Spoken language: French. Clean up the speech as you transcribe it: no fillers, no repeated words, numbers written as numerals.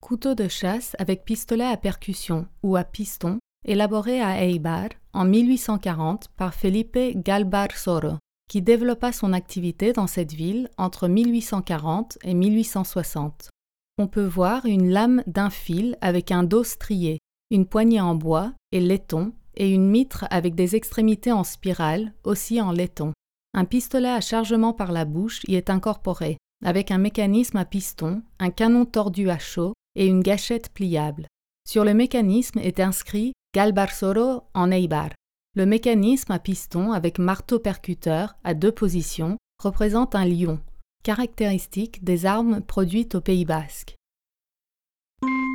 Couteau de chasse avec pistolet à percussion ou à piston, élaboré à Eibar en 1840 par Felipe Galbar Soro, qui développa son activité dans cette ville entre 1840 et 1860. On peut voir une lame d'un fil avec un dos strié, une poignée en bois et laiton et une mitre avec des extrémités en spirale, aussi en laiton. Un pistolet à chargement par la bouche y est incorporé, avec un mécanisme à piston, un canon tordu à chaud et une gâchette pliable. Sur le mécanisme est inscrit Galbar Soro en Eibar. Le mécanisme à piston avec marteau percuteur à 2 positions représente un lion, caractéristique des armes produites au Pays basque.